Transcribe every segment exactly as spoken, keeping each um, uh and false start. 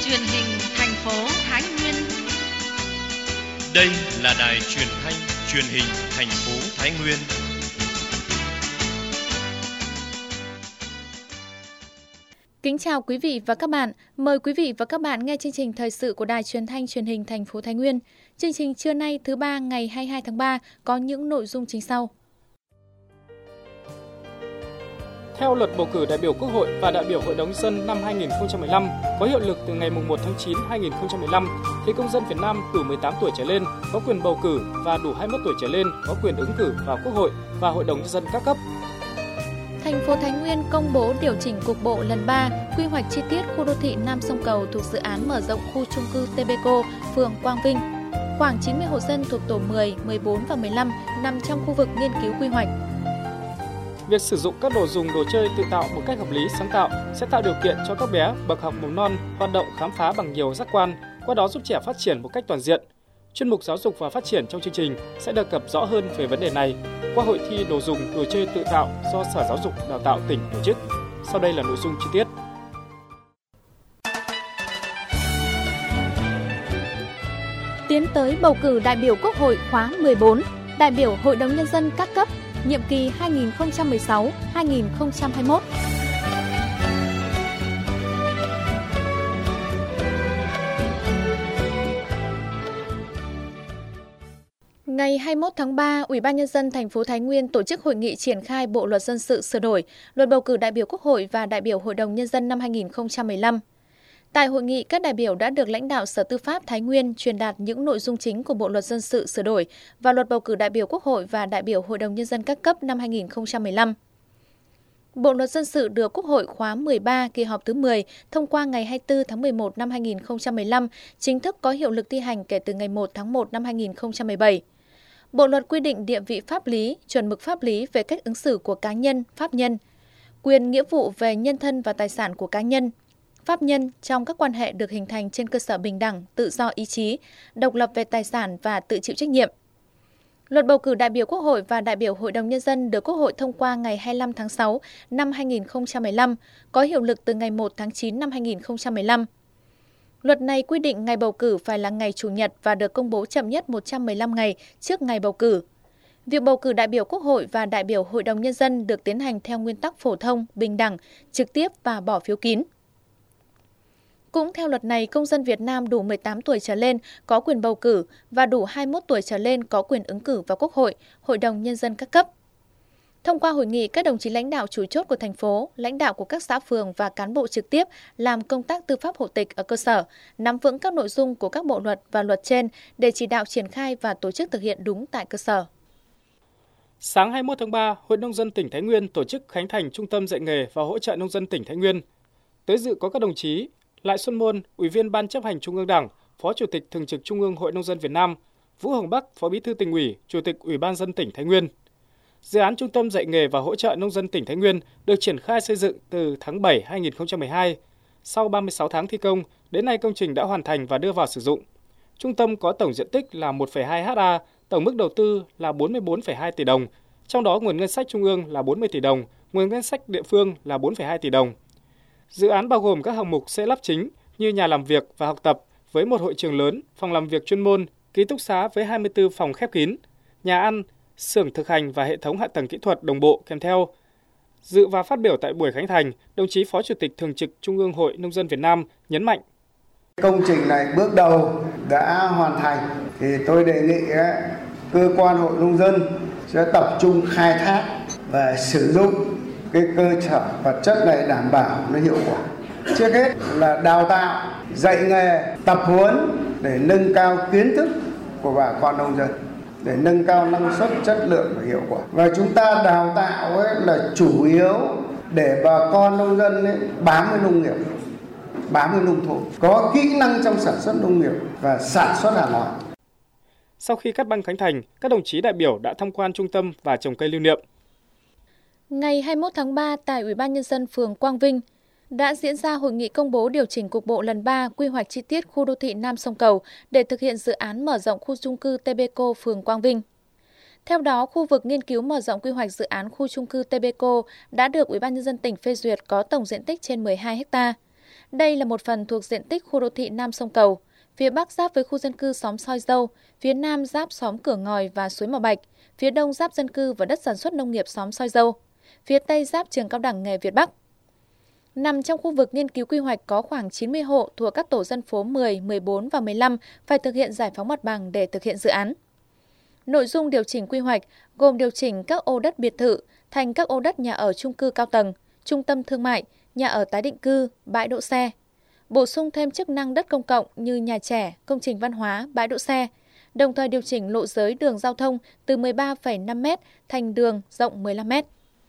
truyền hình thành phố Thái Nguyên. Đây là đài truyền thanh truyền hình thành phố Thái Nguyên. Kính chào quý vị và các bạn. Mời quý vị và các bạn nghe chương trình thời sự của đài truyền thanh truyền hình thành phố Thái Nguyên. Chương trình trưa nay thứ ba ngày hai mươi hai tháng ba có những nội dung chính sau. Theo luật bầu cử đại biểu Quốc hội và đại biểu Hội đồng nhân dân năm hai nghìn không trăm mười lăm có hiệu lực từ ngày mùng một tháng chín năm hai nghìn không trăm mười lăm, thì công dân Việt Nam đủ mười tám tuổi trở lên có quyền bầu cử và đủ hai mươi mốt tuổi trở lên có quyền ứng cử vào Quốc hội và Hội đồng nhân dân các cấp. Thành phố Thái Nguyên công bố điều chỉnh cục bộ lần ba quy hoạch chi tiết khu đô thị Nam Sông Cầu thuộc dự án mở rộng khu chung cư Tê-bê-cô, phường Quang Vinh. Khoảng chín mươi hộ dân thuộc tổ mười, mười bốn và mười lăm nằm trong khu vực nghiên cứu quy hoạch. Việc sử dụng các đồ dùng đồ chơi tự tạo một cách hợp lý, sáng tạo sẽ tạo điều kiện cho các bé bậc học mầm non hoạt động khám phá bằng nhiều giác quan, qua đó giúp trẻ phát triển một cách toàn diện. Chuyên mục Giáo dục và Phát triển trong chương trình sẽ đề cập rõ hơn về vấn đề này qua hội thi đồ dùng đồ chơi tự tạo do Sở Giáo dục Đào tạo tỉnh tổ chức. Sau đây là nội dung chi tiết. Tiến tới bầu cử đại biểu Quốc hội khóa mười bốn, đại biểu Hội đồng Nhân dân các cấp, nhiệm kỳ hai nghìn không trăm mười sáu đến hai nghìn không trăm hai mươi mốt. Ngày hai mươi mốt tháng ba, Ủy ban Nhân dân thành phố Thái Nguyên tổ chức hội nghị triển khai Bộ luật dân sự sửa đổi, luật bầu cử đại biểu Quốc hội và đại biểu Hội đồng Nhân dân năm hai nghìn không trăm mười lăm. Tại hội nghị, các đại biểu đã được lãnh đạo Sở Tư pháp Thái Nguyên truyền đạt những nội dung chính của Bộ luật dân sự sửa đổi và luật bầu cử đại biểu Quốc hội và đại biểu Hội đồng Nhân dân các cấp năm hai nghìn không trăm mười lăm. Bộ luật dân sự được Quốc hội khóa mười ba kỳ họp thứ mười thông qua ngày hai mươi tư tháng mười một năm hai nghìn không trăm mười lăm, chính thức có hiệu lực thi hành kể từ ngày một tháng một năm hai nghìn không trăm mười bảy. Bộ luật quy định địa vị pháp lý, chuẩn mực pháp lý về cách ứng xử của cá nhân, pháp nhân, quyền nghĩa vụ về nhân thân và tài sản của cá nhân, pháp nhân trong các quan hệ được hình thành trên cơ sở bình đẳng, tự do ý chí, độc lập về tài sản và tự chịu trách nhiệm. Luật bầu cử đại biểu Quốc hội và đại biểu Hội đồng Nhân dân được Quốc hội thông qua ngày hai mươi lăm tháng sáu năm hai nghìn không trăm mười lăm, có hiệu lực từ ngày một tháng chín năm hai nghìn không trăm mười lăm. Luật này quy định ngày bầu cử phải là ngày Chủ nhật và được công bố chậm nhất một trăm mười lăm ngày trước ngày bầu cử. Việc bầu cử đại biểu Quốc hội và đại biểu Hội đồng Nhân dân được tiến hành theo nguyên tắc phổ thông, bình đẳng, trực tiếp và bỏ phiếu kín. Cũng theo luật này, công dân Việt Nam đủ mười tám tuổi trở lên có quyền bầu cử và đủ hai mươi mốt tuổi trở lên có quyền ứng cử vào Quốc hội, Hội đồng Nhân dân các cấp. Thông qua hội nghị, các đồng chí lãnh đạo chủ chốt của thành phố, lãnh đạo của các xã phường và cán bộ trực tiếp làm công tác tư pháp hộ tịch ở cơ sở, nắm vững các nội dung của các bộ luật và luật trên để chỉ đạo triển khai và tổ chức thực hiện đúng tại cơ sở. Sáng hai mươi mốt tháng ba, Hội nông dân tỉnh Thái Nguyên tổ chức khánh thành Trung tâm dạy nghề và hỗ trợ nông dân tỉnh Thái Nguyên. Tới dự có các đồng chí Lại Xuân Môn, Ủy viên Ban chấp hành Trung ương Đảng, Phó Chủ tịch Thường trực Trung ương Hội Nông dân Việt Nam, Vũ Hồng Bắc, Phó Bí thư Tỉnh ủy, Chủ tịch Ủy ban nhân dân tỉnh Thái Nguyên. Dự án Trung tâm dạy nghề và hỗ trợ nông dân tỉnh Thái Nguyên được triển khai xây dựng từ tháng bảy năm hai nghìn không trăm mười hai. Sau ba mươi sáu tháng thi công, đến nay công trình đã hoàn thành và đưa vào sử dụng. Trung tâm có tổng diện tích là một phẩy hai héc ta, tổng mức đầu tư là bốn mươi bốn phẩy hai tỷ đồng, trong đó nguồn ngân sách trung ương là bốn mươi tỷ đồng, nguồn ngân sách địa phương là bốn phẩy hai tỷ đồng. Dự án bao gồm các hạng mục xây lắp chính như nhà làm việc và học tập với một hội trường lớn, phòng làm việc chuyên môn, ký túc xá với hai mươi tư phòng khép kín, nhà ăn, xưởng thực hành và hệ thống hạ tầng kỹ thuật đồng bộ kèm theo. Dự và phát biểu tại buổi khánh thành, đồng chí Phó Chủ tịch Thường trực Trung ương Hội Nông dân Việt Nam nhấn mạnh: Công trình này bước đầu đã hoàn thành thì tôi đề nghị cơ quan Hội Nông dân sẽ tập trung khai thác và sử dụng cái cơ sở vật chất này đảm bảo nó hiệu quả. Trước hết là đào tạo, dạy nghề, tập huấn để nâng cao kiến thức của bà con nông dân, để nâng cao năng suất, chất lượng và hiệu quả. Và chúng ta đào tạo ấy là chủ yếu để bà con nông dân ấy bám với nông nghiệp, bám với nông thôn, có kỹ năng trong sản xuất nông nghiệp và sản xuất hàng hóa. Sau khi cắt băng khánh thành, các đồng chí đại biểu đã tham quan trung tâm và trồng cây lưu niệm. Ngày hai mươi mốt tháng ba, tại Ủy ban Nhân dân phường Quang Vinh đã diễn ra hội nghị công bố điều chỉnh cục bộ lần ba quy hoạch chi tiết khu đô thị Nam Sông Cầu để thực hiện dự án mở rộng khu chung cư Tê-bê-cô, phường Quang Vinh. Theo đó, khu vực nghiên cứu mở rộng quy hoạch dự án khu chung cư Tê-bê-cô đã được Ủy ban Nhân dân tỉnh phê duyệt có tổng diện tích trên mười hai héc ta. Đây là một phần thuộc diện tích khu đô thị Nam Sông Cầu. Phía Bắc giáp với khu dân cư xóm Soi Dâu, phía Nam giáp xóm Cửa Ngòi và Suối Mỏ Bạch, phía Đông giáp dân cư và đất sản xuất nông nghiệp xóm Soi Dâu, phía Tây giáp trường cao đẳng nghề Việt Bắc. Nằm trong khu vực nghiên cứu quy hoạch có khoảng chín mươi hộ thuộc các tổ dân phố mười, mười bốn và mười lăm phải thực hiện giải phóng mặt bằng để thực hiện dự án. Nội dung điều chỉnh quy hoạch gồm điều chỉnh các ô đất biệt thự thành các ô đất nhà ở chung cư cao tầng, trung tâm thương mại, nhà ở tái định cư, bãi đỗ xe. Bổ sung thêm chức năng đất công cộng như nhà trẻ, công trình văn hóa, bãi đỗ xe, đồng thời điều chỉnh lộ giới đường giao thông từ mười ba phẩy năm mét thành đường rộng mười lăm mét.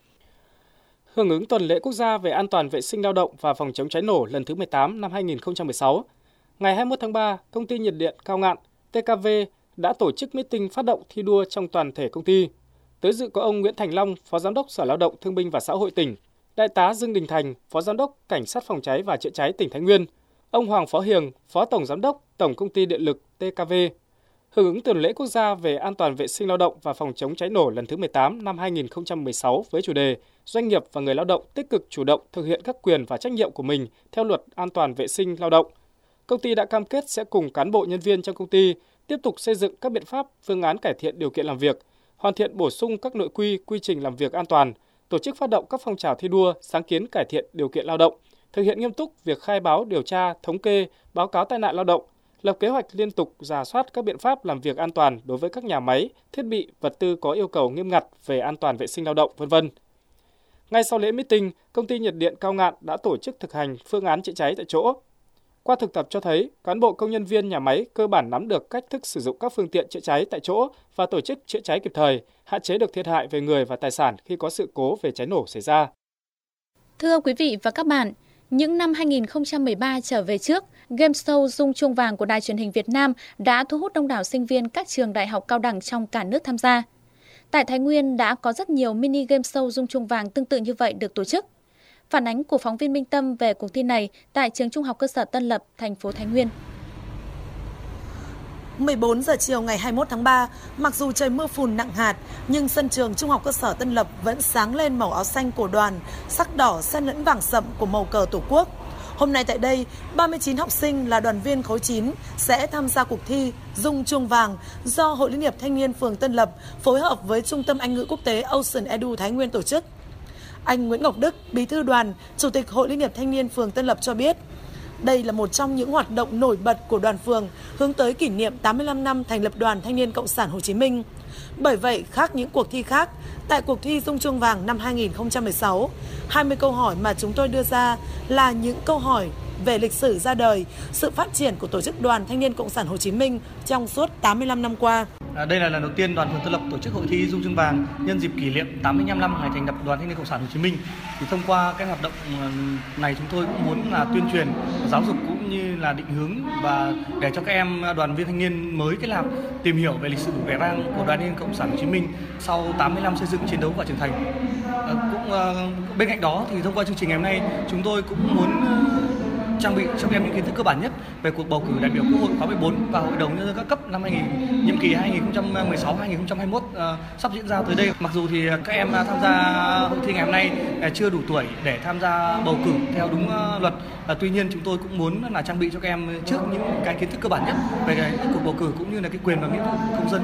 Hưởng ứng tuần lễ quốc gia về an toàn vệ sinh lao động và phòng chống cháy nổ lần thứ mười tám năm hai nghìn không trăm mười sáu, ngày hai mươi mốt tháng ba, công ty nhiệt điện Cao Ngạn tê ca vê đã tổ chức meeting phát động thi đua trong toàn thể công ty. Tới dự có ông Nguyễn Thành Long, Phó Giám đốc Sở Lao động Thương binh và Xã hội tỉnh, Đại tá Dương Đình Thành, Phó Giám đốc Cảnh sát phòng cháy và chữa cháy tỉnh Thái Nguyên, ông Hoàng Phó Hiền, Phó Tổng Giám đốc Tổng Công ty Điện lực tê ca vê. Hưởng ứng tuần lễ quốc gia về an toàn vệ sinh lao động và phòng chống cháy nổ lần thứ mười tám năm hai nghìn không trăm mười sáu với chủ đề Doanh nghiệp và người lao động tích cực chủ động thực hiện các quyền và trách nhiệm của mình theo luật an toàn vệ sinh lao động. Công ty đã cam kết sẽ cùng cán bộ nhân viên trong công ty tiếp tục xây dựng các biện pháp, phương án cải thiện điều kiện làm việc, hoàn thiện bổ sung các nội quy, quy trình làm việc an toàn, tổ chức phát động các phong trào thi đua, sáng kiến cải thiện điều kiện lao động, thực hiện nghiêm túc việc khai báo, điều tra, thống kê, báo cáo tai nạn lao động, lập kế hoạch liên tục rà soát các biện pháp làm việc an toàn đối với các nhà máy, thiết bị, vật tư có yêu cầu nghiêm ngặt về an toàn vệ sinh lao động, vân vân. Ngay sau lễ meeting, công ty nhiệt điện Cao Ngạn đã tổ chức thực hành phương án chữa cháy tại chỗ. Qua thực tập cho thấy, cán bộ công nhân viên nhà máy cơ bản nắm được cách thức sử dụng các phương tiện chữa cháy tại chỗ và tổ chức chữa cháy kịp thời, hạn chế được thiệt hại về người và tài sản khi có sự cố về cháy nổ xảy ra. Thưa quý vị và các bạn, những năm hai nghìn không trăm mười ba trở về trước, game show Rung Chuông Vàng của Đài Truyền hình Việt Nam đã thu hút đông đảo sinh viên các trường đại học cao đẳng trong cả nước tham gia. Tại Thái Nguyên đã có rất nhiều mini game show Rung Chuông Vàng tương tự như vậy được tổ chức. Phản ánh của phóng viên Minh Tâm về cuộc thi này tại trường Trung học cơ sở Tân Lập, thành phố Thái Nguyên. mười bốn giờ chiều ngày hai mươi mốt tháng ba, mặc dù trời mưa phùn nặng hạt, nhưng sân trường Trung học cơ sở Tân Lập vẫn sáng lên màu áo xanh của đoàn, sắc đỏ xen lẫn vàng sậm của màu cờ Tổ quốc. Hôm nay tại đây, ba mươi chín học sinh là đoàn viên khối chín sẽ tham gia cuộc thi Rung Chuông Vàng do Hội Liên hiệp Thanh niên phường Tân Lập phối hợp với Trung tâm Anh ngữ quốc tế Ocean Edu Thái Nguyên tổ chức. Anh Nguyễn Ngọc Đức, Bí thư đoàn, Chủ tịch Hội Liên hiệp Thanh niên phường Tân Lập cho biết, đây là một trong những hoạt động nổi bật của đoàn phường hướng tới kỷ niệm tám mươi lăm năm thành lập Đoàn Thanh niên Cộng sản Hồ Chí Minh. Bởi vậy, khác những cuộc thi khác, tại cuộc thi Rung Chuông Vàng năm hai nghìn không trăm mười sáu, hai mươi câu hỏi mà chúng tôi đưa ra là những câu hỏi về lịch sử ra đời, sự phát triển của tổ chức Đoàn Thanh niên Cộng sản Hồ Chí Minh trong suốt tám mươi lăm năm qua. À, đây là lần đầu tiên Đoàn phường Tân Lập tổ chức hội thi Rung Chuông Vàng nhân dịp kỷ niệm tám mươi lăm năm ngày thành lập Đoàn Thanh niên Cộng sản Hồ Chí Minh. Thì thông qua cái hoạt động này chúng tôi cũng muốn là tuyên truyền, giáo dục cũng như là định hướng và để cho các em đoàn viên thanh niên mới kết nạp tìm hiểu về lịch sử vẻ vang của Đoàn Thanh niên Cộng sản Hồ Chí Minh sau tám mươi năm xây dựng, chiến đấu và trưởng thành. À, cũng uh, bên cạnh đó thì thông qua chương trình ngày hôm nay chúng tôi cũng muốn uh, trang bị cho các em những kiến thức cơ bản nhất về cuộc bầu cử đại biểu Quốc hội khóa mười bốn và Hội đồng nhân dân các cấp năm hai nghìn nhiệm kỳ hai nghìn không trăm mười sáu hai nghìn không trăm hai mươi mốt uh, sắp diễn ra tới đây. Mặc dù thì các em tham gia hội thi ngày hôm nay uh, chưa đủ tuổi để tham gia bầu cử theo đúng uh, luật, uh, tuy nhiên chúng tôi cũng muốn là trang bị cho các em trước những cái kiến thức cơ bản nhất về cái cuộc bầu cử cũng như là cái quyền và nghĩa vụ của công dân.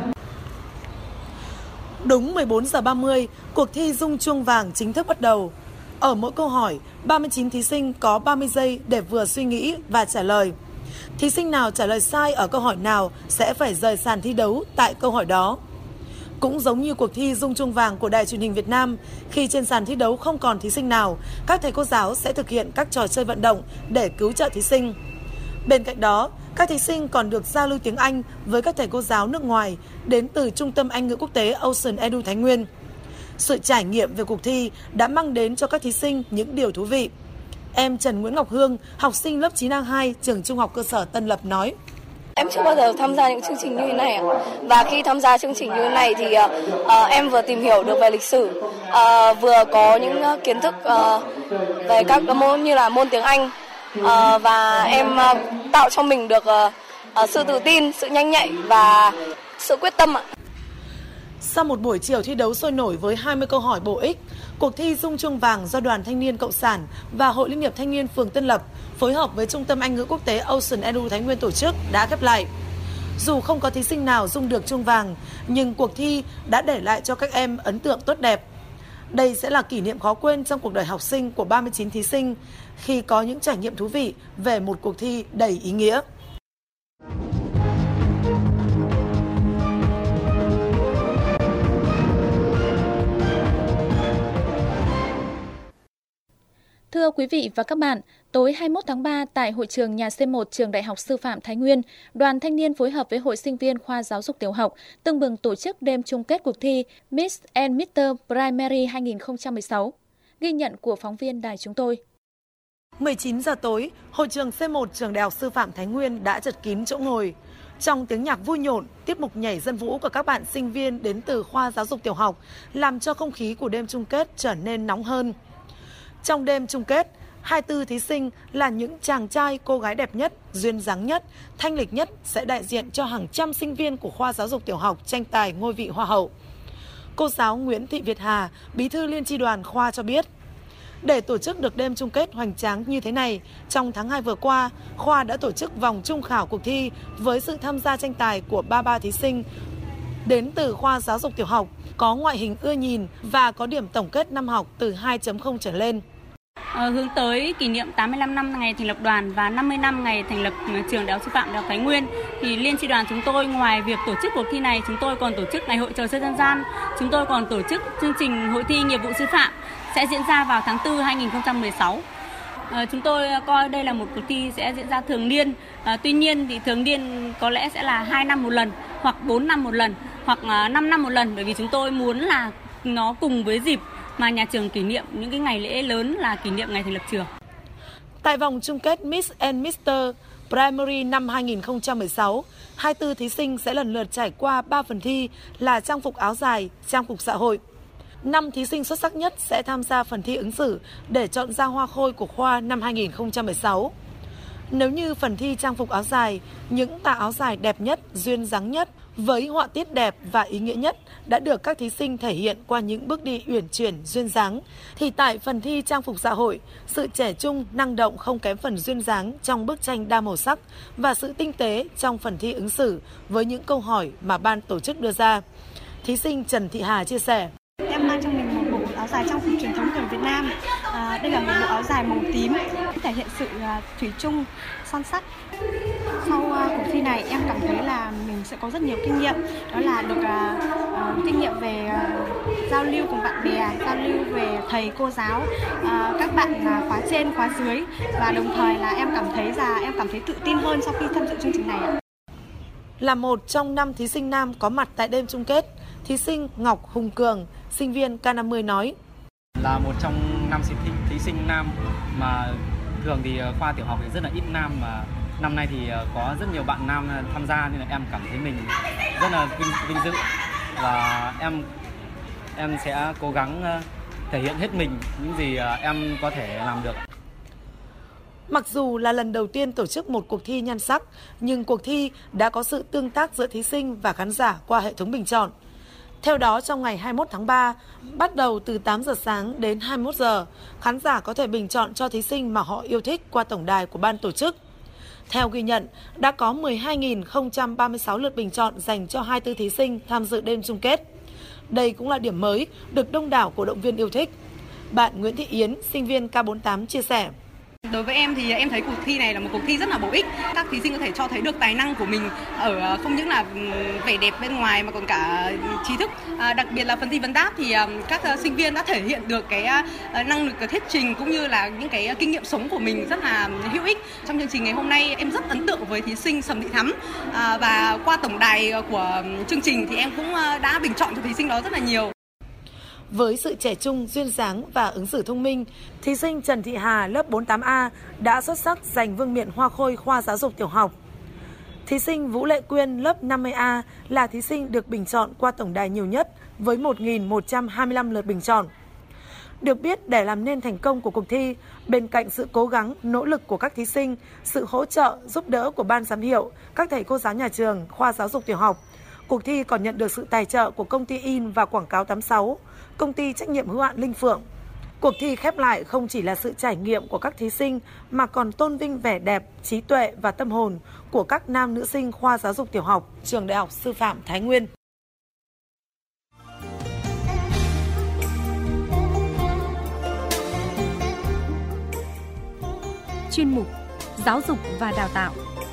Đúng mười bốn giờ ba mươi, cuộc thi Rung Chuông Vàng chính thức bắt đầu. Ở mỗi câu hỏi, ba mươi chín thí sinh có ba mươi giây để vừa suy nghĩ và trả lời. Thí sinh nào trả lời sai ở câu hỏi nào sẽ phải rời sàn thi đấu tại câu hỏi đó. Cũng giống như cuộc thi Rung Chuông Vàng của Đài Truyền hình Việt Nam, khi trên sàn thi đấu không còn thí sinh nào, các thầy cô giáo sẽ thực hiện các trò chơi vận động để cứu trợ thí sinh. Bên cạnh đó, các thí sinh còn được giao lưu tiếng Anh với các thầy cô giáo nước ngoài đến từ Trung tâm Anh ngữ quốc tế Ocean Edu Thái Nguyên. Sự trải nghiệm về cuộc thi đã mang đến cho các thí sinh những điều thú vị. Em Trần Nguyễn Ngọc Hương, học sinh lớp chín A hai, trường Trung học cơ sở Tân Lập nói: Em chưa bao giờ tham gia những chương trình như thế này, và khi tham gia chương trình như thế này thì uh, em vừa tìm hiểu được về lịch sử, uh, vừa có những uh, kiến thức uh, về các môn như là môn tiếng Anh, uh, và em uh, tạo cho mình được uh, uh, sự tự tin, sự nhanh nhạy và sự quyết tâm ạ. Sau một buổi chiều thi đấu sôi nổi với hai mươi câu hỏi bổ ích, Cuộc thi Rung chuông vàng do Đoàn Thanh niên Cộng sản và Hội Liên hiệp Thanh niên phường Tân Lập phối hợp với Trung tâm Anh ngữ quốc tế Ocean e đê u Thái Nguyên tổ chức đã khép lại. Dù không có thí sinh nào rung được chuông vàng, nhưng cuộc thi đã để lại cho các em ấn tượng tốt đẹp. Đây sẽ là kỷ niệm khó quên trong cuộc đời học sinh của ba mươi chín thí sinh khi có những trải nghiệm thú vị về một cuộc thi đầy ý nghĩa. Thưa quý vị và các bạn, tối hai mươi mốt tháng ba tại hội trường nhà xê một Trường Đại học Sư phạm Thái Nguyên, Đoàn Thanh niên phối hợp với Hội sinh viên khoa giáo dục tiểu học tưng bừng tổ chức đêm chung kết cuộc thi Miss and mít-tơ Primary hai không một sáu. Ghi nhận của phóng viên đài chúng tôi. mười chín giờ tối, hội trường xê một Trường Đại học Sư phạm Thái Nguyên đã chật kín chỗ ngồi. Trong tiếng nhạc vui nhộn, tiết mục nhảy dân vũ của các bạn sinh viên đến từ khoa giáo dục tiểu học làm cho không khí của đêm chung kết trở nên nóng hơn. Trong đêm chung kết, hai mươi tư thí sinh là những chàng trai, cô gái đẹp nhất, duyên dáng nhất, thanh lịch nhất sẽ đại diện cho hàng trăm sinh viên của khoa giáo dục tiểu học tranh tài ngôi vị Hoa hậu. Cô giáo Nguyễn Thị Việt Hà, bí thư liên chi đoàn khoa cho biết, để tổ chức được đêm chung kết hoành tráng như thế này, trong tháng hai vừa qua, khoa đã tổ chức vòng trung khảo cuộc thi với sự tham gia tranh tài của ba mươi ba thí sinh đến từ khoa giáo dục tiểu học, có ngoại hình ưa nhìn và có điểm tổng kết năm học từ hai chấm không trở lên. À, hướng tới kỷ niệm tám mươi lăm năm ngày thành lập đoàn và năm mươi năm ngày thành lập Trường Đại học Sư phạm Đại học Thái Nguyên, thì liên chi đoàn chúng tôi ngoài việc tổ chức cuộc thi này, chúng tôi còn tổ chức ngày hội trò chơi dân gian, chúng tôi còn tổ chức chương trình hội thi nghiệp vụ sư phạm sẽ diễn ra vào tháng tư hai không một sáu. À, chúng tôi coi đây là một cuộc thi sẽ diễn ra thường niên. À, tuy nhiên thì thường niên có lẽ sẽ là hai năm một lần, hoặc bốn năm một lần, hoặc năm năm một lần, bởi vì chúng tôi muốn là nó cùng với dịp mà nhà trường kỷ niệm những cái ngày lễ lớn là kỷ niệm ngày thành lập trường. Tại vòng chung kết Miss and mít-tơ Primary năm hai không một sáu, hai mươi tư thí sinh sẽ lần lượt trải qua ba phần thi là trang phục áo dài, trang phục xã hội. năm thí sinh xuất sắc nhất sẽ tham gia phần thi ứng xử để chọn ra hoa khôi của khoa năm hai không một sáu. Nếu như phần thi trang phục áo dài, những tà áo dài đẹp nhất, duyên dáng nhất, với họa tiết đẹp và ý nghĩa nhất đã được các thí sinh thể hiện qua những bước đi uyển chuyển, duyên dáng, thì tại phần thi trang phục xã hội, sự trẻ trung, năng động không kém phần duyên dáng trong bức tranh đa màu sắc và sự tinh tế trong phần thi ứng xử với những câu hỏi mà ban tổ chức đưa ra. Thí sinh Trần Thị Hà chia sẻ. Em mang trong mình một bộ áo dài trang phục truyền thống của Việt Nam. À, đây là một bộ áo dài màu tím, thể hiện sự uh, thủy chung, son sắc. Sau uh, cuộc thi này em cảm thấy là mình sẽ có rất nhiều kinh nghiệm, đó là được uh, uh, kinh nghiệm về uh, giao lưu cùng bạn bè, giao lưu về thầy cô giáo, uh, các bạn uh, khóa trên, khóa dưới, và đồng thời là em cảm thấy là em cảm thấy tự tin hơn sau khi tham dự chương trình này. Là một trong năm thí sinh nam có mặt tại đêm chung kết, thí sinh Ngọc Hùng Cường, sinh viên K năm mươi nói. Là một trong năm thí, thí sinh nam mà thường thì khoa tiểu học thì rất là ít nam, mà năm nay thì có rất nhiều bạn nam tham gia nên là em cảm thấy mình rất là vinh, vinh dự, và em em sẽ cố gắng thể hiện hết mình những gì em có thể làm được. Mặc dù là lần đầu tiên tổ chức một cuộc thi nhan sắc, nhưng cuộc thi đã có sự tương tác giữa thí sinh và khán giả qua hệ thống bình chọn. Theo đó, trong ngày hai mươi mốt tháng ba, bắt đầu từ tám giờ sáng đến hai mươi mốt giờ, khán giả có thể bình chọn cho thí sinh mà họ yêu thích qua tổng đài của ban tổ chức. Theo ghi nhận, đã có mười hai nghìn không trăm ba mươi sáu lượt bình chọn dành cho hai mươi tư thí sinh tham dự đêm chung kết. Đây cũng là điểm mới được đông đảo cổ động viên yêu thích. Bạn Nguyễn Thị Yến, sinh viên K bốn mươi tám chia sẻ. Đối với em thì em thấy cuộc thi này là một cuộc thi rất là bổ ích. Các thí sinh có thể cho thấy được tài năng của mình ở không những là vẻ đẹp bên ngoài mà còn cả trí thức. À, đặc biệt là phần thi vấn đáp thì các sinh viên đã thể hiện được cái năng lực cái thuyết trình cũng như là những cái kinh nghiệm sống của mình rất là hữu ích. Trong chương trình ngày hôm nay em rất ấn tượng với thí sinh Sầm Thị Thắm, à, và qua tổng đài của chương trình thì em cũng đã bình chọn cho thí sinh đó rất là nhiều. Với sự trẻ trung, duyên dáng và ứng xử thông minh, thí sinh Trần Thị Hà lớp bốn mươi tám A đã xuất sắc giành vương miện hoa khôi khoa giáo dục tiểu học. Thí sinh Vũ Lệ Quyên lớp năm mươi A là thí sinh được bình chọn qua tổng đài nhiều nhất với một nghìn một trăm hai mươi lăm lượt bình chọn. Được biết, để làm nên thành công của cuộc thi, bên cạnh sự cố gắng, nỗ lực của các thí sinh, sự hỗ trợ, giúp đỡ của ban giám hiệu, các thầy cô giáo nhà trường, khoa giáo dục tiểu học, Cuộc thi còn nhận được sự tài trợ của công ty in và quảng cáo tám sáu, công ty trách nhiệm hữu hạn Linh Phượng. Cuộc thi khép lại không chỉ là sự trải nghiệm của các thí sinh mà còn tôn vinh vẻ đẹp, trí tuệ và tâm hồn của các nam nữ sinh khoa giáo dục tiểu học, trường Đại học Sư phạm Thái Nguyên. Chuyên mục Giáo dục và Đào tạo.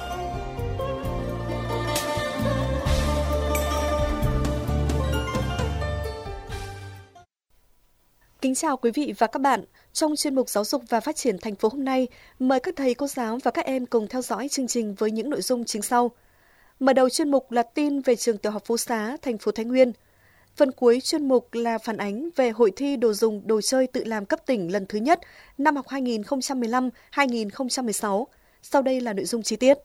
Kính chào quý vị và các bạn. Trong chuyên mục Giáo dục và Phát triển thành phố hôm nay, mời các thầy, cô giáo và các em cùng theo dõi chương trình với những nội dung chính sau. Mở đầu chuyên mục là tin về trường tiểu học Phú Xá, thành phố Thái Nguyên. Phần cuối chuyên mục là phản ánh về hội thi đồ dùng đồ chơi tự làm cấp tỉnh lần thứ nhất năm học hai nghìn không trăm mười lăm hai nghìn không trăm mười sáu. Sau đây là nội dung chi tiết.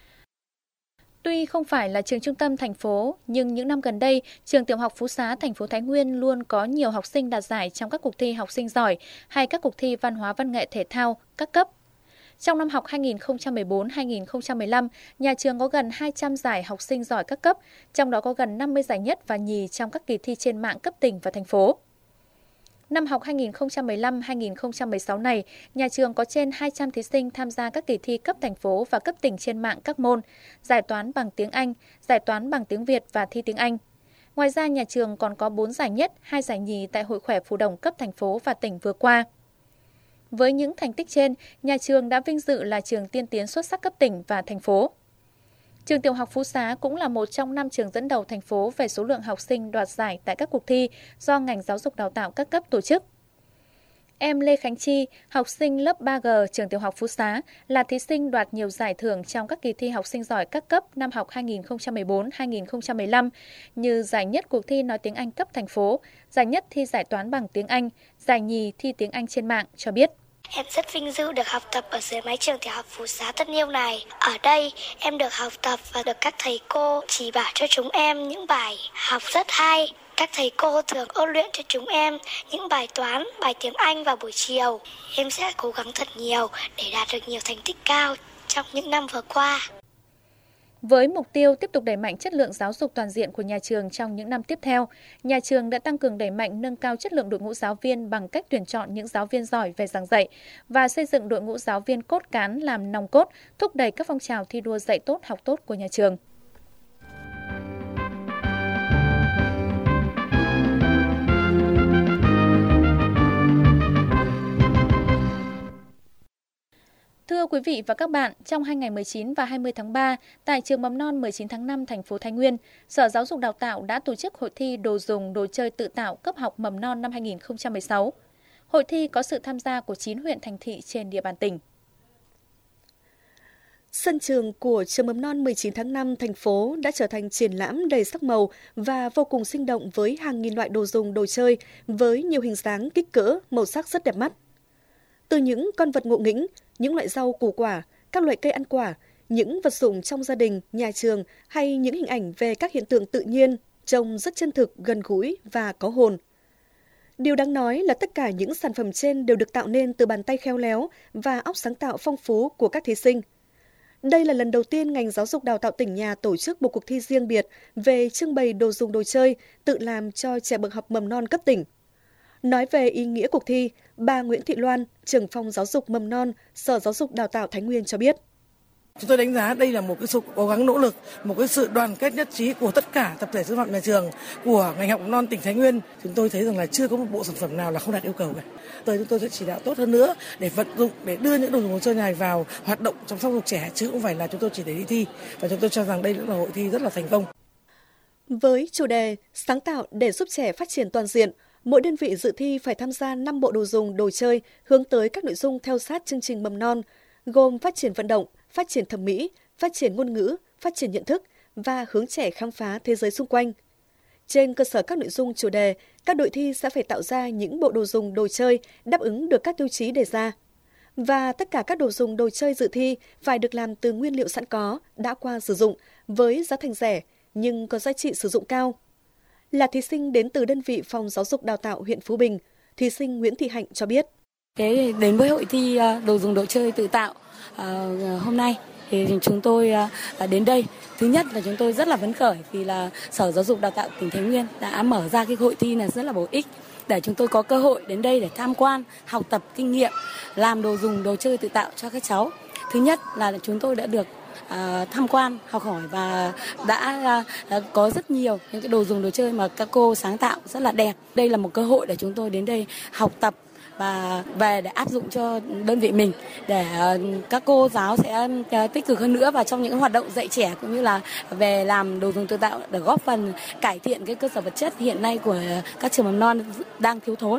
Tuy không phải là trường trung tâm thành phố, nhưng những năm gần đây, trường tiểu học Phú Xá, thành phố Thái Nguyên luôn có nhiều học sinh đạt giải trong các cuộc thi học sinh giỏi hay các cuộc thi văn hóa văn nghệ thể thao các cấp. Trong năm học hai nghìn không trăm mười bốn hai nghìn không trăm mười lăm, nhà trường có gần hai trăm giải học sinh giỏi các cấp, trong đó có gần năm mươi giải nhất và nhì trong các kỳ thi trên mạng cấp tỉnh và thành phố. Năm học hai nghìn không trăm mười lăm hai nghìn không trăm mười sáu này, nhà trường có trên hai trăm thí sinh tham gia các kỳ thi cấp thành phố và cấp tỉnh trên mạng các môn, giải toán bằng tiếng Anh, giải toán bằng tiếng Việt và thi tiếng Anh. Ngoài ra, nhà trường còn có bốn giải nhất, hai giải nhì tại Hội khỏe Phù Đồng cấp thành phố và tỉnh vừa qua. Với những thành tích trên, nhà trường đã vinh dự là trường tiên tiến xuất sắc cấp tỉnh và thành phố. Trường tiểu học Phú Xá cũng là một trong năm trường dẫn đầu thành phố về số lượng học sinh đoạt giải tại các cuộc thi do ngành giáo dục đào tạo các cấp tổ chức. Em Lê Khánh Chi, học sinh lớp ba G trường tiểu học Phú Xá, là thí sinh đoạt nhiều giải thưởng trong các kỳ thi học sinh giỏi các cấp năm học hai nghìn không trăm mười bốn hai nghìn không trăm mười lăm như giải nhất cuộc thi nói tiếng Anh cấp thành phố, giải nhất thi giải toán bằng tiếng Anh, giải nhì thi tiếng Anh trên mạng, cho biết. Em rất vinh dự được học tập ở dưới mái trường tiểu học Phú Xá thân yêu này. Ở đây, em được học tập và được các thầy cô chỉ bảo cho chúng em những bài học rất hay. Các thầy cô thường ôn luyện cho chúng em những bài toán, bài tiếng Anh vào buổi chiều. Em sẽ cố gắng thật nhiều để đạt được nhiều thành tích cao trong những năm vừa qua. Với mục tiêu tiếp tục đẩy mạnh chất lượng giáo dục toàn diện của nhà trường trong những năm tiếp theo, nhà trường đã tăng cường đẩy mạnh nâng cao chất lượng đội ngũ giáo viên bằng cách tuyển chọn những giáo viên giỏi về giảng dạy và xây dựng đội ngũ giáo viên cốt cán làm nòng cốt, thúc đẩy các phong trào thi đua dạy tốt học tốt của nhà trường. Thưa quý vị và các bạn, trong hai ngày mười chín và hai mươi tháng ba, tại trường mầm non mười chín tháng năm thành phố Thái Nguyên, Sở Giáo dục Đào tạo đã tổ chức hội thi đồ dùng đồ chơi tự tạo cấp học mầm non năm hai nghìn không trăm mười sáu. Hội thi có sự tham gia của chín huyện thành thị trên địa bàn tỉnh. Sân trường của trường mầm non mười chín tháng năm thành phố đã trở thành triển lãm đầy sắc màu và vô cùng sinh động với hàng nghìn loại đồ dùng đồ chơi với nhiều hình dáng, kích cỡ, màu sắc rất đẹp mắt. Từ những con vật ngộ nghĩnh, những loại rau củ quả, các loại cây ăn quả, những vật dụng trong gia đình, nhà trường hay những hình ảnh về các hiện tượng tự nhiên trông rất chân thực, gần gũi và có hồn. Điều đáng nói là tất cả những sản phẩm trên đều được tạo nên từ bàn tay khéo léo và óc sáng tạo phong phú của các thí sinh. Đây là lần đầu tiên ngành giáo dục đào tạo tỉnh nhà tổ chức một cuộc thi riêng biệt về trưng bày đồ dùng đồ chơi tự làm cho trẻ bậc học mầm non cấp tỉnh. Nói về ý nghĩa cuộc thi, bà Nguyễn Thị Loan, trưởng phòng giáo dục mầm non, Sở Giáo dục Đào tạo Thái Nguyên cho biết. Chúng tôi đánh giá đây là một cái sự cố gắng nỗ lực, một cái sự đoàn kết nhất trí của tất cả tập thể sư phạm nhà trường, của ngành học mầm non tỉnh Thái Nguyên. Chúng tôi thấy rằng là chưa có một bộ sản phẩm nào là không đạt yêu cầu cả. Tới chúng tôi sẽ chỉ đạo tốt hơn nữa để vận dụng, để đưa những đồ dùng đồ chơi này vào hoạt động trong giáo dục trẻ, chứ không phải là chúng tôi chỉ để đi thi. Và chúng tôi cho rằng đây cũng là hội thi rất là thành công. Với chủ đề sáng tạo để giúp trẻ phát triển toàn diện, mỗi đơn vị dự thi phải tham gia năm bộ đồ dùng, đồ chơi hướng tới các nội dung theo sát chương trình mầm non, gồm phát triển vận động, phát triển thẩm mỹ, phát triển ngôn ngữ, phát triển nhận thức và hướng trẻ khám phá thế giới xung quanh. Trên cơ sở các nội dung chủ đề, các đội thi sẽ phải tạo ra những bộ đồ dùng, đồ chơi đáp ứng được các tiêu chí đề ra. Và tất cả các đồ dùng, đồ chơi dự thi phải được làm từ nguyên liệu sẵn có, đã qua sử dụng, với giá thành rẻ nhưng có giá trị sử dụng cao. Là thí sinh đến từ đơn vị Phòng Giáo dục Đào tạo huyện Phú Bình, thí sinh Nguyễn Thị Hạnh cho biết. Cái đến với hội thi đồ dùng đồ chơi tự tạo uh, hôm nay thì chúng tôi đến đây, thứ nhất là chúng tôi rất là phấn khởi vì là Sở Giáo dục Đào tạo tỉnh Thái Nguyên đã mở ra cái hội thi này rất là bổ ích để chúng tôi có cơ hội đến đây để tham quan, học tập kinh nghiệm, làm đồ dùng, đồ chơi tự tạo cho các cháu. Thứ nhất là chúng tôi đã được À, tham quan, học hỏi và đã à, có rất nhiều những cái đồ dùng đồ chơi mà các cô sáng tạo rất là đẹp. Đây là một cơ hội để chúng tôi đến đây học tập và về để áp dụng cho đơn vị mình, để à, các cô giáo sẽ à, tích cực hơn nữa vào trong những hoạt động dạy trẻ cũng như là về làm đồ dùng tự tạo để góp phần cải thiện cái cơ sở vật chất hiện nay của các trường mầm non đang thiếu thốn.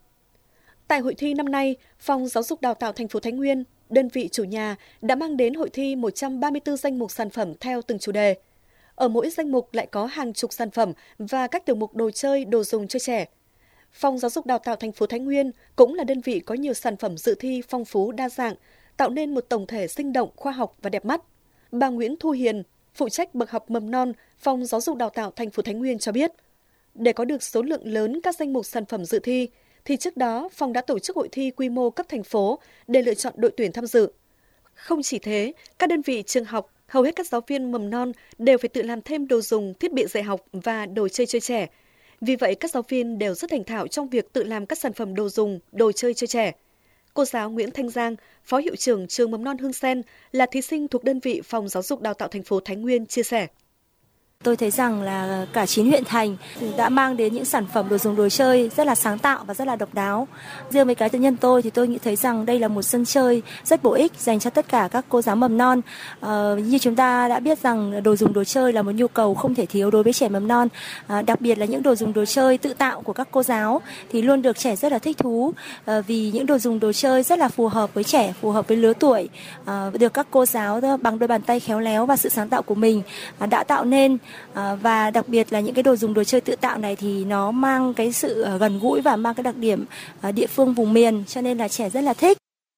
Tại hội thi năm nay, Phòng Giáo dục Đào tạo thành phố Thái Nguyên, đơn vị chủ nhà đã mang đến hội thi một trăm ba mươi tư danh mục sản phẩm theo từng chủ đề. Ở mỗi danh mục lại có hàng chục sản phẩm và các tiểu mục đồ chơi, đồ dùng cho trẻ. Phòng Giáo dục Đào tạo thành phố Thái Nguyên cũng là đơn vị có nhiều sản phẩm dự thi phong phú đa dạng, tạo nên một tổng thể sinh động, khoa học và đẹp mắt. Bà Nguyễn Thu Hiền, phụ trách bậc học mầm non, Phòng Giáo dục Đào tạo thành phố Thái Nguyên cho biết, để có được số lượng lớn các danh mục sản phẩm dự thi, thì trước đó phòng đã tổ chức hội thi quy mô cấp thành phố để lựa chọn đội tuyển tham dự. Không chỉ thế, các đơn vị trường học, hầu hết các giáo viên mầm non đều phải tự làm thêm đồ dùng, thiết bị dạy học và đồ chơi cho trẻ. Vì vậy, các giáo viên đều rất thành thạo trong việc tự làm các sản phẩm đồ dùng, đồ chơi cho trẻ. Cô giáo Nguyễn Thanh Giang, Phó Hiệu trưởng trường mầm non Hương Sen, là thí sinh thuộc đơn vị Phòng Giáo dục Đào tạo thành phố Thái Nguyên chia sẻ. Tôi thấy rằng là cả chín huyện thành đã mang đến những sản phẩm đồ dùng đồ chơi rất là sáng tạo và rất là độc đáo. Riêng với cá nhân tôi thì tôi nghĩ thấy rằng đây là một sân chơi rất bổ ích dành cho tất cả các cô giáo mầm non. À, như chúng ta đã biết rằng đồ dùng đồ chơi là một nhu cầu không thể thiếu đối với trẻ mầm non. À, đặc biệt là những đồ dùng đồ chơi tự tạo của các cô giáo thì luôn được trẻ rất là thích thú. À, vì những đồ dùng đồ chơi rất là phù hợp với trẻ, phù hợp với lứa tuổi. À, được các cô giáo bằng đôi bàn tay khéo léo và sự sáng tạo của mình à, đã tạo nên. À, và đặc biệt là những cái đồ dùng đồ chơi tự tạo này thì nó mang cái sự uh, gần gũi và mang cái đặc điểm uh, địa phương vùng miền, cho nên là trẻ rất là thích.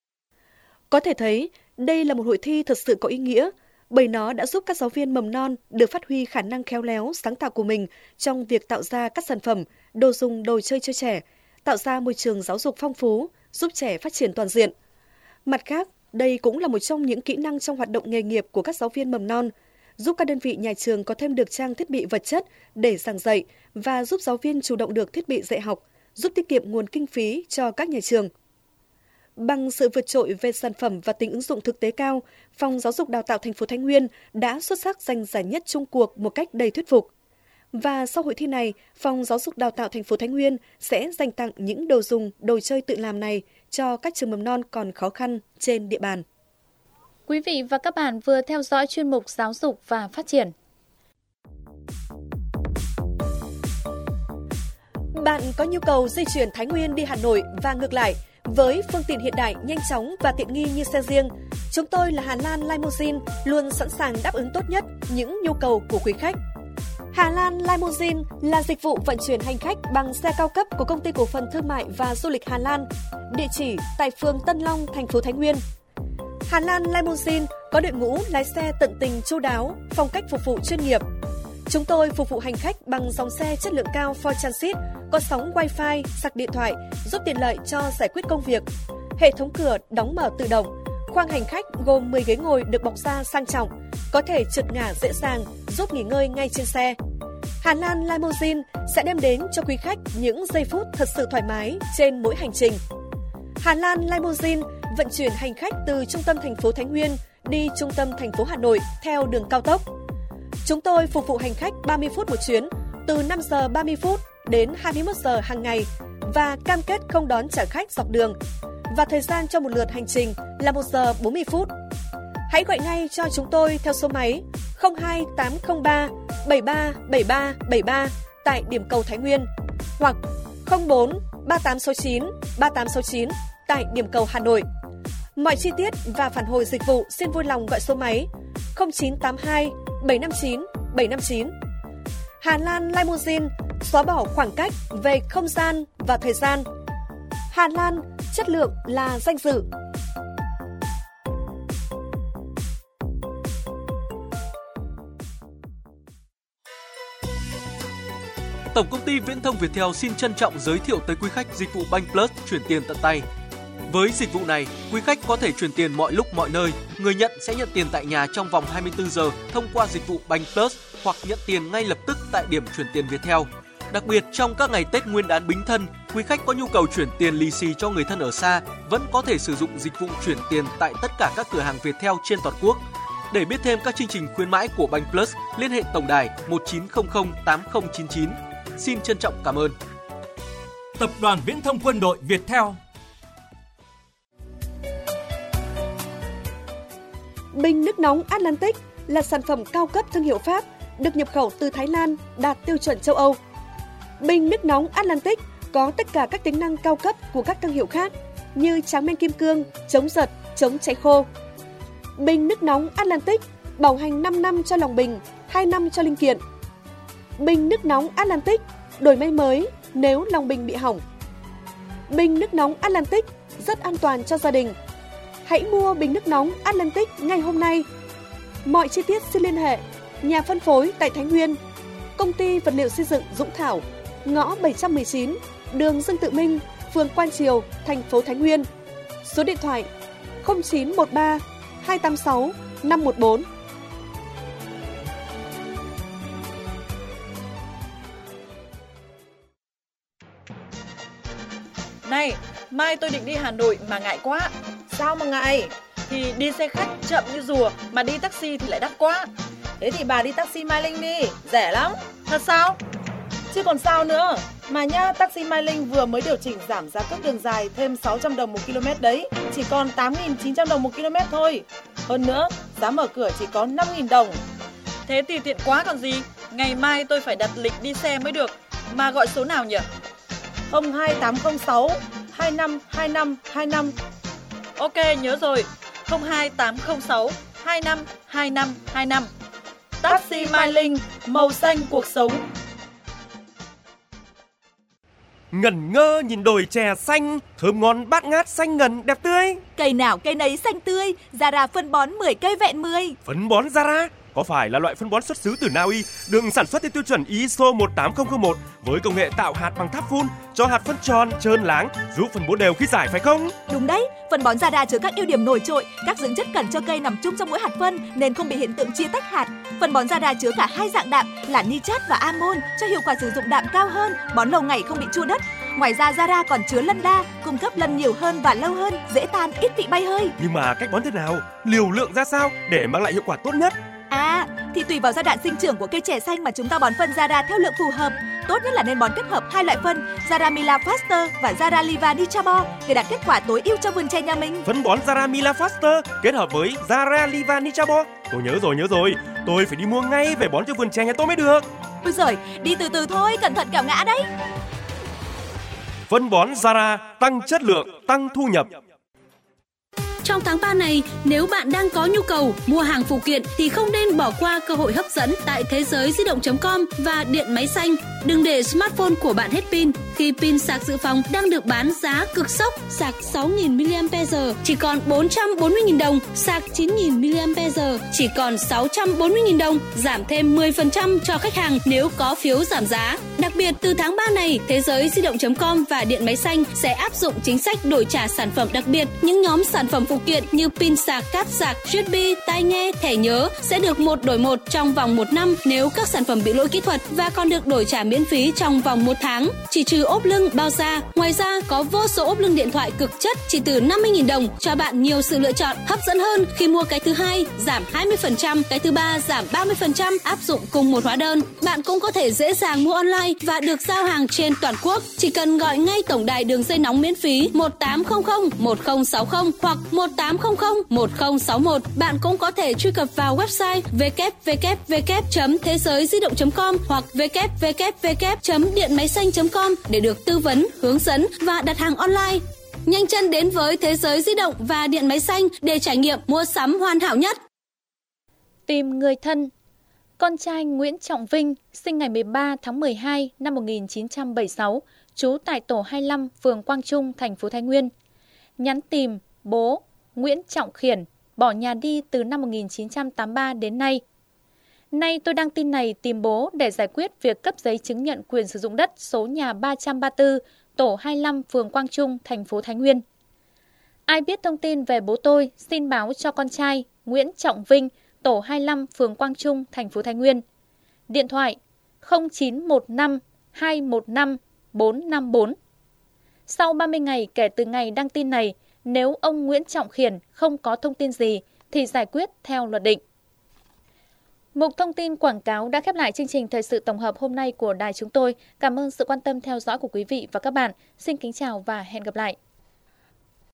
Có thể thấy đây là một hội thi thật sự có ý nghĩa, bởi nó đã giúp các giáo viên mầm non được phát huy khả năng khéo léo, sáng tạo của mình trong việc tạo ra các sản phẩm, đồ dùng đồ chơi cho trẻ, tạo ra môi trường giáo dục phong phú, giúp trẻ phát triển toàn diện. Mặt khác, đây cũng là một trong những kỹ năng trong hoạt động nghề nghiệp của các giáo viên mầm non, giúp các đơn vị nhà trường có thêm được trang thiết bị vật chất để giảng dạy và giúp giáo viên chủ động được thiết bị dạy học, giúp tiết kiệm nguồn kinh phí cho các nhà trường. Bằng sự vượt trội về sản phẩm và tính ứng dụng thực tế cao, Phòng Giáo dục Đào tạo thành phố Thái Nguyên đã xuất sắc giành giải nhất chung cuộc một cách đầy thuyết phục. Và sau hội thi này, Phòng Giáo dục Đào tạo thành phố Thái Nguyên sẽ dành tặng những đồ dùng, đồ chơi tự làm này cho các trường mầm non còn khó khăn trên địa bàn. Quý vị và các bạn vừa theo dõi chuyên mục Giáo dục và Phát triển. Bạn có nhu cầu di chuyển Thái Nguyên đi Hà Nội và ngược lại với phương tiện hiện đại, nhanh chóng và tiện nghi như xe riêng, chúng tôi là Hà Lan Limousine luôn sẵn sàng đáp ứng tốt nhất những nhu cầu của quý khách. Hà Lan Limousine là dịch vụ vận chuyển hành khách bằng xe cao cấp của Công ty Cổ phần Thương mại và Du lịch Hà Lan, địa chỉ tại phường Tân Long, thành phố Thái Nguyên. Hà Lan Limousine có đội ngũ lái xe tận tình chu đáo, phong cách phục vụ chuyên nghiệp. Chúng tôi phục vụ hành khách bằng dòng xe chất lượng cao Ford Transit, có sóng Wi-Fi, sạc điện thoại, giúp tiện lợi cho giải quyết công việc. Hệ thống cửa đóng mở tự động. Khoang hành khách gồm mười ghế ngồi được bọc da sang trọng, có thể trượt ngả dễ dàng, giúp nghỉ ngơi ngay trên xe. Hà Lan Limousine sẽ đem đến cho quý khách những giây phút thật sự thoải mái trên mỗi hành trình. Hà Lan Limousine vận chuyển hành khách từ trung tâm thành phố Thái Nguyên đi trung tâm thành phố Hà Nội theo đường cao tốc. Chúng tôi phục vụ hành khách ba mươi phút một chuyến, từ năm giờ ba mươi phút đến hai mươi mốt giờ hàng ngày và cam kết không đón trả khách dọc đường. Và thời gian cho một lượt hành trình là một giờ bốn mươi phút. Hãy gọi ngay cho chúng tôi theo số máy không hai tám không ba bảy ba bảy ba bảy ba tại điểm cầu Thái Nguyên hoặc không bốn ba tám sáu chín ba tám sáu chín tại điểm cầu Hà Nội. Mọi chi tiết và phản hồi dịch vụ xin vui lòng gọi số máy không chín tám hai bảy năm chín bảy năm chín. Hà Lan Limousine xóa bỏ khoảng cách về không gian và thời gian. Hà Lan, chất lượng là danh dự. Tổng công ty Viễn thông Viettel xin trân trọng giới thiệu tới quý khách dịch vụ Bank Plus chuyển tiền tận tay. Với dịch vụ này, quý khách có thể chuyển tiền mọi lúc mọi nơi. Người nhận sẽ nhận tiền tại nhà trong vòng hai mươi tư giờ thông qua dịch vụ Banh Plus hoặc nhận tiền ngay lập tức tại điểm chuyển tiền Viettel. Đặc biệt, trong các ngày Tết Nguyên đán Bính Thân, quý khách có nhu cầu chuyển tiền lì xì cho người thân ở xa vẫn có thể sử dụng dịch vụ chuyển tiền tại tất cả các cửa hàng Viettel trên toàn quốc. Để biết thêm các chương trình khuyến mãi của Banh Plus, liên hệ tổng đài một chín không không tám không chín chín. Xin trân trọng cảm ơn. Tập đoàn Viễn thông Quân đội Viettel. Bình nước nóng Atlantic là sản phẩm cao cấp thương hiệu Pháp, được nhập khẩu từ Thái Lan, đạt tiêu chuẩn châu Âu. Bình nước nóng Atlantic có tất cả các tính năng cao cấp của các thương hiệu khác như tráng men kim cương, chống giật, chống cháy khô. Bình nước nóng Atlantic bảo hành năm năm cho lòng bình, hai năm cho linh kiện. Bình nước nóng Atlantic đổi may mới nếu lòng bình bị hỏng. Bình nước nóng Atlantic rất an toàn cho gia đình. Hãy mua bình nước nóng Atlantic ngay hôm nay. Mọi chi tiết xin liên hệ nhà phân phối tại Thái Nguyên, Công ty Vật liệu xây dựng Dũng Thảo, ngõ bảy trăm mười chín, đường Dương Tự Minh, phường Quan Triều, thành phố Thái Nguyên. Số điện thoại không chín một ba hai tám sáu năm một bốn. Này, mai tôi định đi Hà Nội mà ngại quá. Sao mà ngại? Thì đi xe khách chậm như rùa, mà đi taxi thì lại đắt quá. Thế thì bà đi taxi Mai Linh đi, Rẻ lắm. Thật sao? chứ còn sao nữa. Mà nhá, taxi Mai Linh vừa mới điều chỉnh giảm giá cước đường dài thêm sáu trăm đồng một km đấy, chỉ còn tám nghìn chín trăm đồng một km thôi. Hơn nữa, giá mở cửa chỉ có năm nghìn đồng. Thế thì tiện quá còn gì. Ngày mai tôi phải đặt lịch đi xe mới được. Mà gọi số nào nhỉ? không hai tám không sáu hai năm hai năm hai năm. Ok, nhớ rồi. không hai tám không sáu hai năm hai năm hai năm. Taxi Mai Linh, màu xanh cuộc sống. Ngẩn ngơ nhìn đồi chè xanh, thơm ngon bát ngát xanh ngần đẹp tươi. Cây nào cây nấy xanh tươi, Zara phân bón mười cây vẹn mười. Phân bón Zara có phải là loại phân bón xuất xứ từ Na Uy, được sản xuất theo tiêu chuẩn i ét o một tám không không một với công nghệ tạo hạt bằng tháp phun, cho hạt phân tròn, trơn láng, giúp phân bón đều khi rải phải không? Đúng đấy, phân bón Zara chứa các ưu điểm nổi trội, các dưỡng chất cần cho cây nằm chung trong mỗi hạt phân nên không bị hiện tượng chia tách hạt. Phân bón Zara chứa cả hai dạng đạm là nitrat và amon cho hiệu quả sử dụng đạm cao hơn, bón lâu ngày không bị chua đất. Ngoài ra Zara còn chứa lân đa, cung cấp lân nhiều hơn và lâu hơn, dễ tan, ít bị bay hơi. Nhưng mà cách bón thế nào, liều lượng ra sao để mang lại hiệu quả tốt nhất? À, thì tùy vào giai đoạn sinh trưởng của cây chè xanh mà chúng ta bón phân Zara theo lượng phù hợp. Tốt nhất là nên bón kết hợp hai loại phân Zara Mila Faster và Zara Liva Nichabo để đạt kết quả tối ưu cho vườn chè nhà mình. Phân bón Zara Mila Faster kết hợp với Zara Liva Nichabo. Tôi nhớ rồi, nhớ rồi. Tôi phải đi mua ngay về bón cho vườn chè nhà tôi mới được. Ôi giời, đi từ từ thôi, cẩn thận kẻo ngã đấy. Phân bón Zara tăng chất lượng, tăng thu nhập. Trong tháng ba này, nếu bạn đang có nhu cầu mua hàng phụ kiện thì không nên bỏ qua cơ hội hấp dẫn tại thế giới di động chấm com và điện máy xanh. Đừng để smartphone của bạn hết pin khi pin sạc dự phòng đang được bán giá cực sốc. Sạc sáu nghìn mi-li-am-pe-giờ chỉ còn bốn trăm bốn mươi nghìn đồng, sạc chín nghìn mi-li-am-pe-giờ chỉ còn sáu trăm bốn mươi nghìn đồng, giảm thêm mười phần trăm cho khách hàng nếu có phiếu giảm giá. Đặc biệt từ tháng ba này, thế giới di động chấm com và điện máy xanh sẽ áp dụng chính sách đổi trả sản phẩm đặc biệt. Những nhóm sản phẩm phụ kiện như pin sạc, cáp sạc, u ét bê, tai nghe, thẻ nhớ sẽ được một đổi một trong vòng một năm nếu các sản phẩm bị lỗi kỹ thuật và còn được đổi trả miễn phí trong vòng một tháng, chỉ trừ ốp lưng, bao da. Ngoài ra có vô số ốp lưng điện thoại cực chất chỉ từ năm mươi nghìn đồng, cho bạn nhiều sự lựa chọn hấp dẫn hơn khi mua cái thứ hai giảm hai mươi phần trăm, cái thứ ba giảm ba mươi phần trăm áp dụng cùng một hóa đơn. Bạn cũng có thể dễ dàng mua online và được giao hàng trên toàn quốc. Chỉ cần gọi ngay tổng đài đường dây nóng miễn phí một tám không không một không sáu không hoặc một tám không không một không sáu một. Bạn cũng có thể truy cập vào website w w w chấm thế giới di động chấm com hoặc w w w chấm điện máy xanh chấm com để được tư vấn, hướng dẫn và đặt hàng online. Nhanh chân đến với thế giới di động và điện máy xanh để trải nghiệm mua sắm hoàn hảo nhất. Tìm người thân. Con trai Nguyễn Trọng Vinh, sinh ngày mười ba tháng mười hai năm một nghìn chín trăm bảy mươi sáu, trú tại tổ hai mươi lăm, phường Quang Trung, thành phố Thái Nguyên. Nhắn tìm bố Nguyễn Trọng Khiển, bỏ nhà đi từ năm một nghìn chín trăm tám mươi ba đến nay. Nay tôi đăng tin này tìm bố để giải quyết việc cấp giấy chứng nhận quyền sử dụng đất số nhà ba trăm ba mươi tư, tổ hai mươi lăm, phường Quang Trung, thành phố Thái Nguyên. Ai biết thông tin về bố tôi, xin báo cho con trai Nguyễn Trọng Vinh, tổ hai mươi lăm, phường Quang Trung, thành phố Thái Nguyên. Điện thoại không chín một năm hai một năm bốn năm bốn. Sau ba mươi ngày kể từ ngày đăng tin này, nếu ông Nguyễn Trọng Khiển không có thông tin gì thì giải quyết theo luật định. Mục thông tin quảng cáo đã khép lại chương trình thời sự tổng hợp hôm nay của đài chúng tôi. Cảm ơn sự quan tâm theo dõi của quý vị và các bạn. Xin kính chào và hẹn gặp lại.